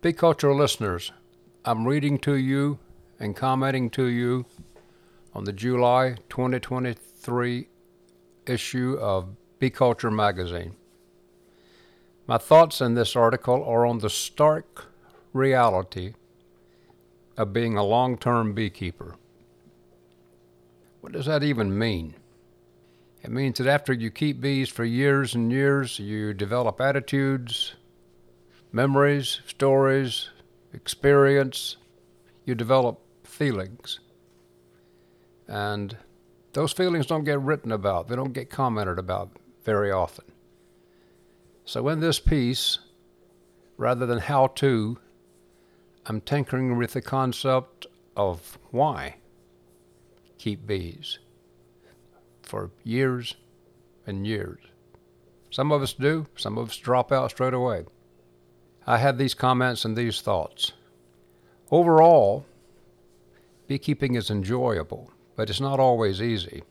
Big Culture listeners, I'm reading to you and commenting to you on the July 2023 issue of Big Culture magazine. My thoughts in this article are on the stark reality of being a long-term beekeeper. What does that even mean? It means that after you keep bees for years and years, you develop attitudes, memories, stories, experience, you develop feelings. And those feelings don't get written about, they don't get commented about very often. So in this piece, rather than how to, I'm tinkering with the concept of why keep bees for years and years. Some of us do, some of us drop out straight away. I had these comments and these thoughts. Overall, beekeeping is enjoyable, but it's not always easy.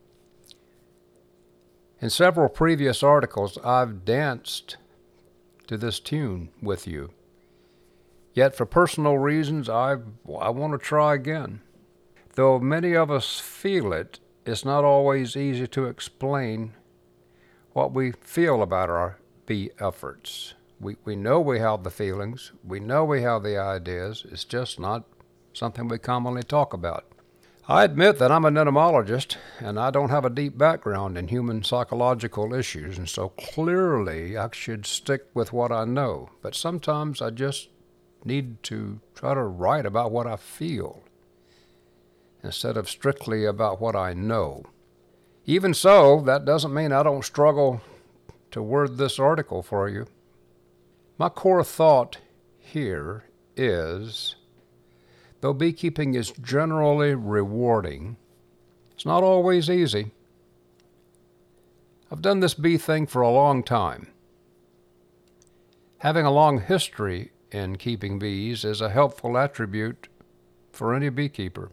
In several previous articles, I've danced to this tune with you. Yet for personal reasons, I want to try again. Though many of us feel it, it's not always easy to explain what we feel about our bee efforts. We know we have the feelings, we know we have the ideas, it's just not something we commonly talk about. I admit that I'm an entomologist and I don't have a deep background in human psychological issues, and so clearly I should stick with what I know. But sometimes I just need to try to write about what I feel instead of strictly about what I know. Even so, that doesn't mean I don't struggle to word this article for you. My core thought here is, though beekeeping is generally rewarding, it's not always easy. I've done this bee thing for a long time. Having a long history in keeping bees is a helpful attribute for any beekeeper.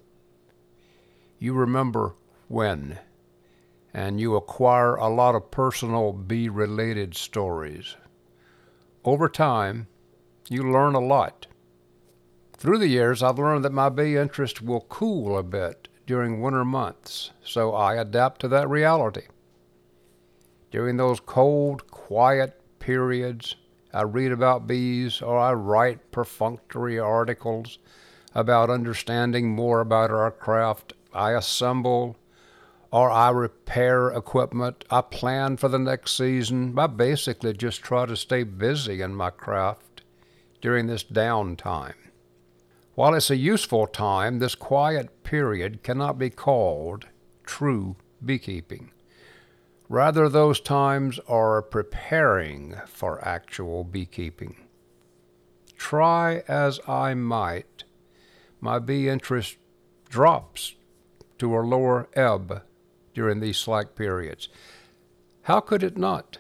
You remember when, and you acquire a lot of personal bee-related stories. Over time, you learn a lot. Through the years, I've learned that my bee interest will cool a bit during winter months, so I adapt to that reality. During those cold, quiet periods, I read about bees or I write perfunctory articles about understanding more about our craft. I assemble or I repair equipment. I plan for the next season. I basically just try to stay busy in my craft during this downtime. While it's a useful time, this quiet period cannot be called true beekeeping. Rather, those times are preparing for actual beekeeping. Try as I might, my bee interest drops to a lower ebb during these slack periods. How could it not?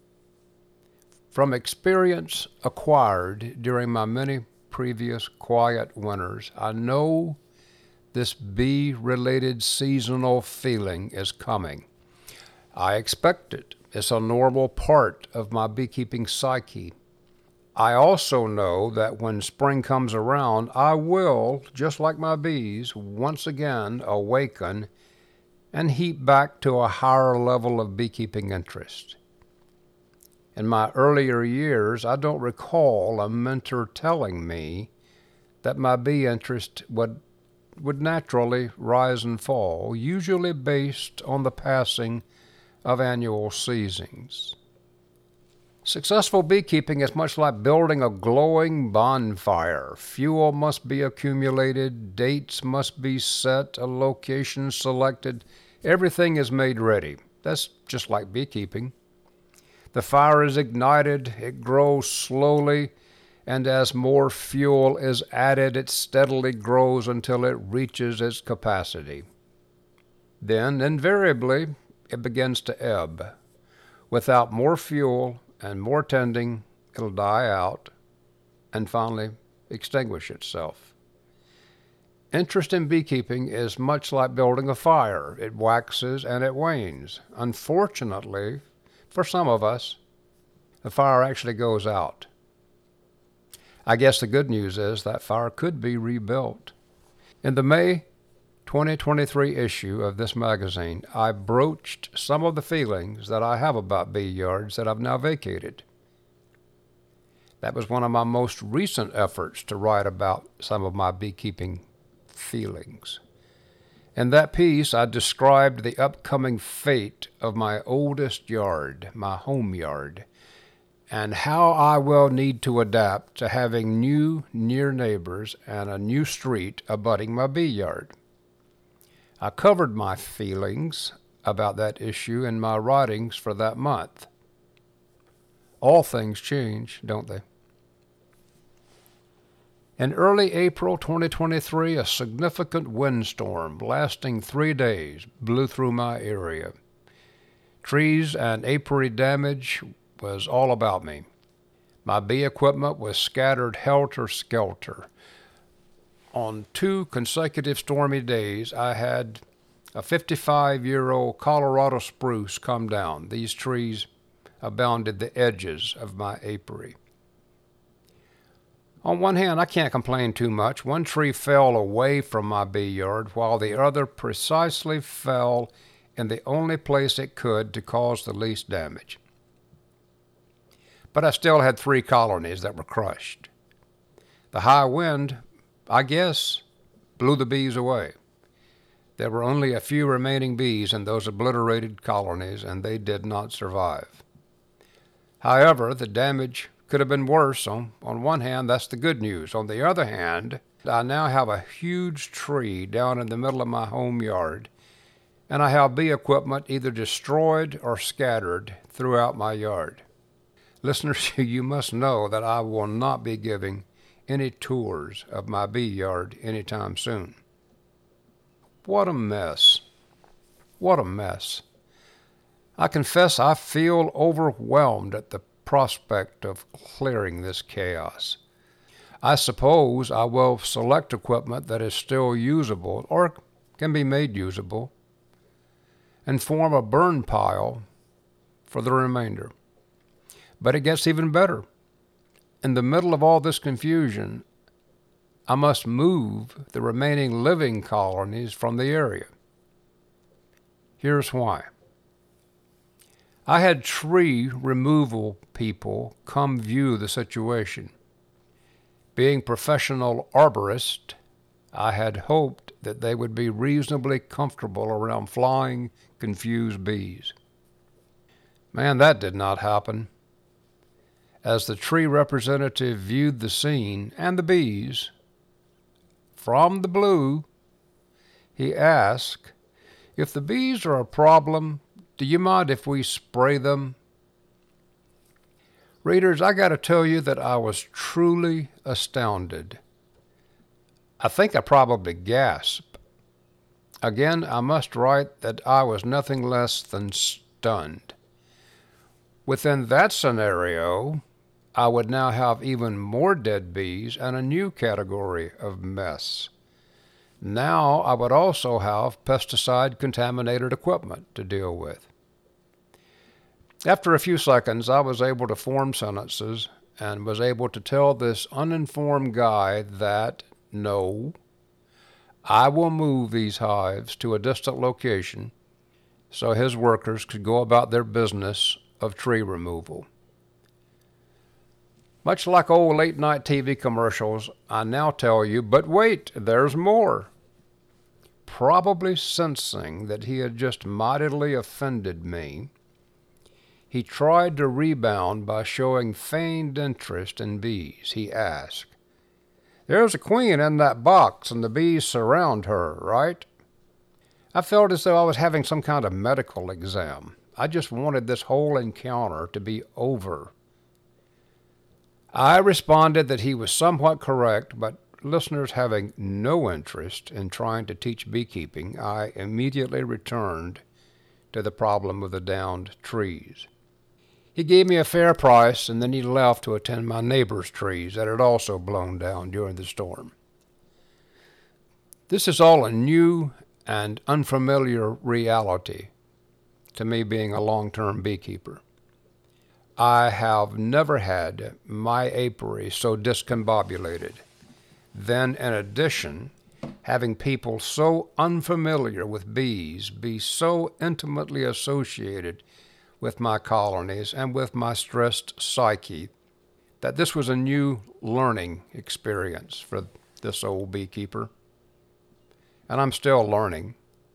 From experience acquired during my many previous quiet winters, I know this bee-related seasonal feeling is coming. I expect it. It's a normal part of my beekeeping psyche. I also know that when spring comes around, I will, just like my bees, once again awaken and heap back to a higher level of beekeeping interest. In my earlier years, I don't recall a mentor telling me that my bee interest would naturally rise and fall, usually based on the passing of annual seasons. Successful beekeeping is much like building a glowing bonfire. Fuel must be accumulated, dates must be set, a location selected. Everything is made ready. That's just like beekeeping. The fire is ignited, it grows slowly, and as more fuel is added, it steadily grows until it reaches its capacity. Then, invariably, it begins to ebb. Without more fuel and more tending, it'll die out and finally extinguish itself. Interest in beekeeping is much like building a fire. It waxes and it wanes. Unfortunately, for some of us, the fire actually goes out. I guess the good news is that fire could be rebuilt. In the May 2023 issue of this magazine, I broached some of the feelings that I have about bee yards that I've now vacated. That was one of my most recent efforts to write about some of my beekeeping feelings. In that piece, I described the upcoming fate of my oldest yard, my home yard, and how I will need to adapt to having new near neighbors and a new street abutting my bee yard. I covered my feelings about that issue in my writings for that month. All things change, don't they? In early April 2023, a significant windstorm lasting 3 days blew through my area. Trees and apiary damage was all about me. My bee equipment was scattered helter-skelter. On 2 consecutive stormy days, I had a 55-year-old Colorado spruce come down. These trees abounded the edges of my apiary. On one hand, I can't complain too much. One tree fell away from my bee yard, while the other precisely fell in the only place it could to cause the least damage. But I still had 3 colonies that were crushed. The high wind, I guess, blew the bees away. There were only a few remaining bees in those obliterated colonies, and they did not survive. However, the damage could have been worse. On one hand, that's the good news. On the other hand, I now have a huge tree down in the middle of my home yard, and I have bee equipment either destroyed or scattered throughout my yard. Listeners, you must know that I will not be giving any tours of my bee yard anytime soon. What a mess. What a mess. I confess I feel overwhelmed at the prospect of clearing this chaos. I suppose I will select equipment that is still usable or can be made usable and form a burn pile for the remainder. But it gets even better. In the middle of all this confusion, I must move the remaining living colonies from the area. Here's why. I had tree removal people come view the situation. Being professional arborist, I had hoped that they would be reasonably comfortable around flying, confused bees. Man, that did not happen. As the tree representative viewed the scene and the bees, from the blue, he asked, "If the bees are a problem, do you mind if we spray them?" Readers, I got to tell you that I was truly astounded. I think I probably gasped. Again, I must write that I was nothing less than stunned. Within that scenario, I would now have even more dead bees and a new category of mess. Now I would also have pesticide-contaminated equipment to deal with. After a few seconds, I was able to form sentences and was able to tell this uninformed guy that, no, I will move these hives to a distant location so his workers could go about their business of tree removal. Much like old late-night TV commercials, I now tell you, but wait, there's more. Probably sensing that he had just mightily offended me, he tried to rebound by showing feigned interest in bees. He asked, "There's a queen in that box and the bees surround her, right?" I felt as though I was having some kind of medical exam. I just wanted this whole encounter to be over. I responded that he was somewhat correct, but listeners having no interest in trying to teach beekeeping, I immediately returned to the problem of the downed trees. He gave me a fair price, and then he left to attend my neighbor's trees that had also blown down during the storm. This is all a new and unfamiliar reality to me being a long-term beekeeper. I have never had my apiary so discombobulated. Then, in addition, having people so unfamiliar with bees be so intimately associated with my colonies and with my stressed psyche that this was a new learning experience for this old beekeeper. And I'm still learning.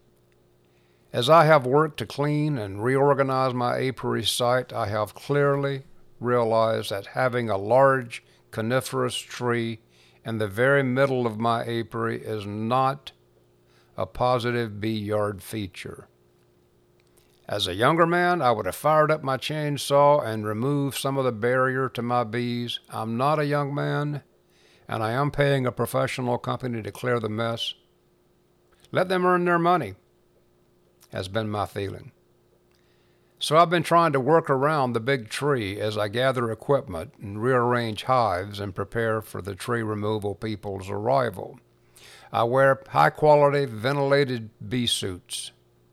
As I have worked to clean and reorganize my apiary site, I have clearly realized that having a large coniferous tree in the very middle of my apiary is not a positive bee yard feature. As a younger man, I would have fired up my chainsaw and removed some of the barrier to my bees. I'm not a young man, and I am paying a professional company to clear the mess. Let them earn their money, has been my feeling. So I've been trying to work around the big tree as I gather equipment and rearrange hives and prepare for the tree removal people's arrival. I wear high-quality ventilated bee suits.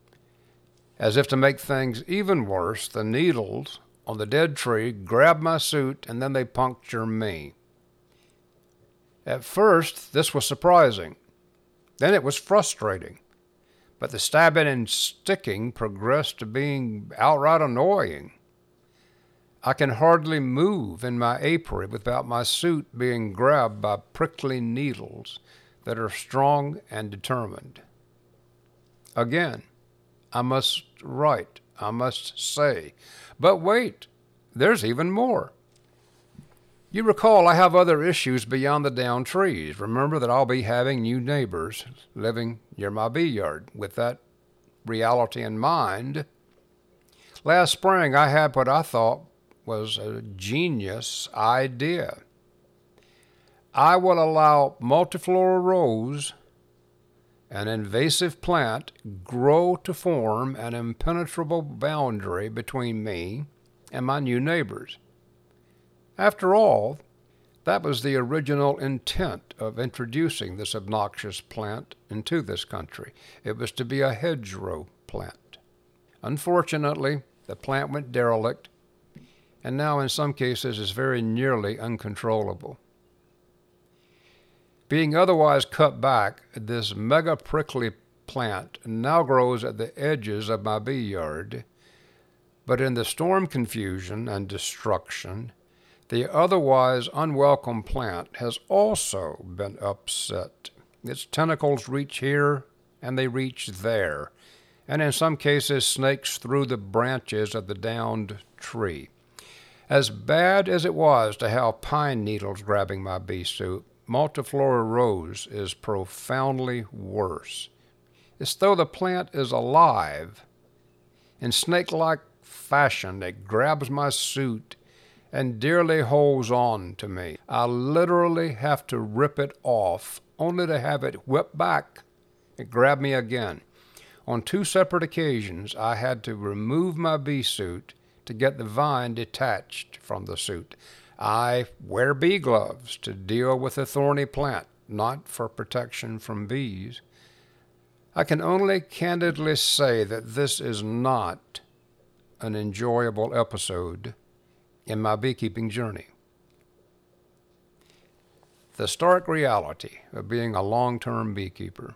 As if to make things even worse, the needles on the dead tree grab my suit and then they puncture me. At first, this was surprising. Then it was frustrating. But the stabbing and sticking progressed to being outright annoying. I can hardly move in my apiary without my suit being grabbed by prickly needles that are strong and determined. Again, I must write, I must say. But wait, there's even more. You recall I have other issues beyond the downed trees. Remember that I'll be having new neighbors living near my bee yard. With that reality in mind, last spring I had what I thought was a genius idea. I will allow multiflora rose, an invasive plant, grow to form an impenetrable boundary between me and my new neighbors. After all, that was the original intent of introducing this obnoxious plant into this country. It was to be a hedgerow plant. Unfortunately, the plant went derelict, and now in some cases is very nearly uncontrollable. Being otherwise cut back, this mega prickly plant now grows at the edges of my bee yard, but in the storm confusion and destruction, the otherwise unwelcome plant has also been upset. Its tentacles reach here and they reach there, and in some cases snakes through the branches of the downed tree. As bad as it was to have pine needles grabbing my bee suit, multiflora rose is profoundly worse. It's though the plant is alive. In snake-like fashion, it grabs my suit and dearly holds on to me. I literally have to rip it off, only to have it whip back and grab me again. On 2 separate occasions, I had to remove my bee suit to get the vine detached from the suit. I wear bee gloves to deal with a thorny plant, not for protection from bees. I can only candidly say that this is not an enjoyable episode in my beekeeping journey. The stark reality of being a long-term beekeeper.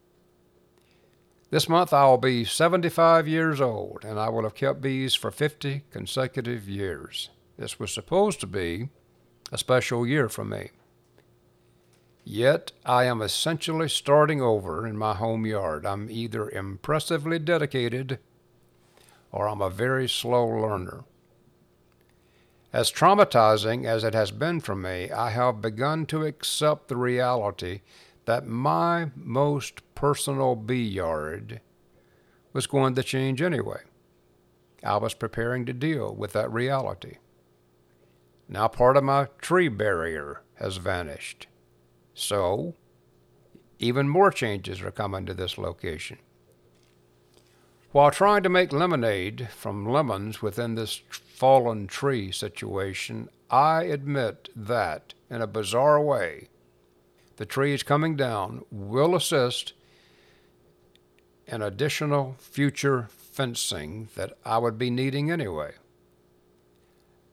This month I will be 75 years old, and I will have kept bees for 50 consecutive years. This was supposed to be a special year for me. Yet I am essentially starting over in my home yard. I'm either impressively dedicated or I'm a very slow learner. As traumatizing as it has been for me, I have begun to accept the reality that my most personal bee yard was going to change anyway. I was preparing to deal with that reality. Now part of my tree barrier has vanished. So, even more changes are coming to this location. While trying to make lemonade from lemons within this fallen tree situation, I admit that, in a bizarre way, the trees coming down will assist in additional future fencing that I would be needing anyway.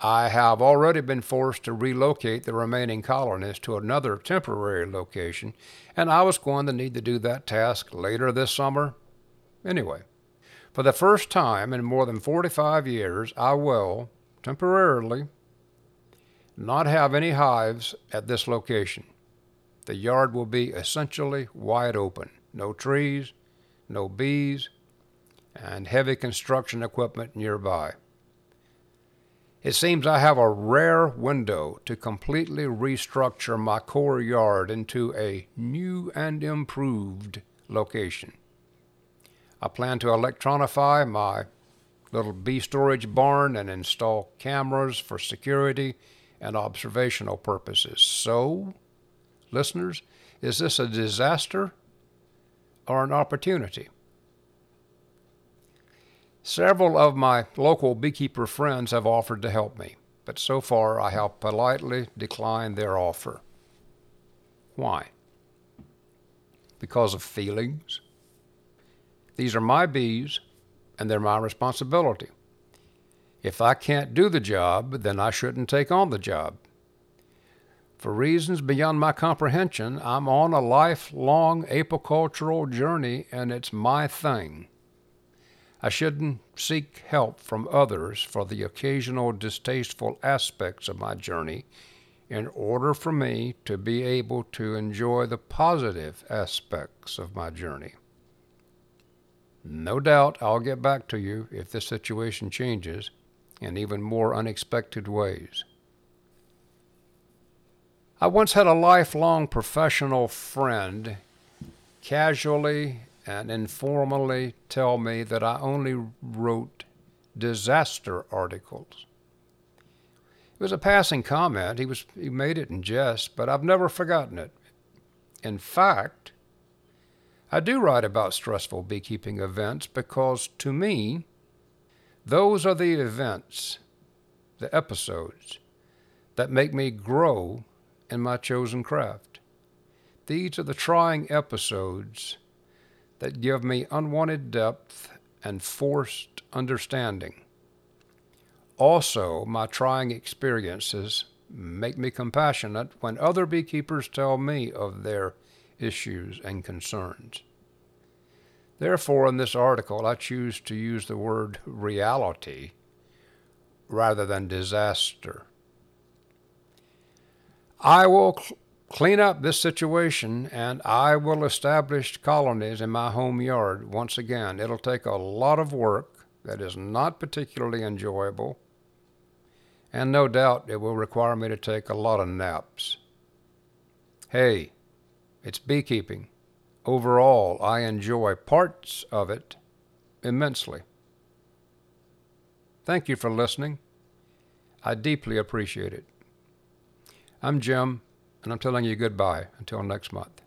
I have already been forced to relocate the remaining colonies to another temporary location, and I was going to need to do that task later this summer. Anyway, for the first time in more than 45 years, I will, temporarily, not have any hives at this location. The yard will be essentially wide open. No trees, no bees, and heavy construction equipment nearby. It seems I have a rare window to completely restructure my core yard into a new and improved location. I plan to electronify my little bee storage barn and install cameras for security and observational purposes. So, listeners, is this a disaster or an opportunity? Several of my local beekeeper friends have offered to help me, but so far I have politely declined their offer. Why? Because of feelings? These are my bees, and they're my responsibility. If I can't do the job, then I shouldn't take on the job. For reasons beyond my comprehension, I'm on a lifelong apicultural journey, and it's my thing. I shouldn't seek help from others for the occasional distasteful aspects of my journey in order for me to be able to enjoy the positive aspects of my journey. No doubt I'll get back to you if this situation changes in even more unexpected ways. I once had a lifelong professional friend casually and informally tell me that I only wrote disaster articles. It was a passing comment. He made it in jest, but I've never forgotten it. In fact, I do write about stressful beekeeping events because, to me, those are the events, the episodes, that make me grow in my chosen craft. These are the trying episodes that give me unwanted depth and forced understanding. Also, my trying experiences make me compassionate when other beekeepers tell me of their issues and concerns. Therefore, in this article, I choose to use the word reality rather than disaster. I will clean up this situation, and I will establish colonies in my home yard once again. It'll take a lot of work that is not particularly enjoyable, and no doubt it will require me to take a lot of naps. Hey, it's beekeeping. Overall, I enjoy parts of it immensely. Thank you for listening. I deeply appreciate it. I'm Jim, and I'm telling you goodbye until next month.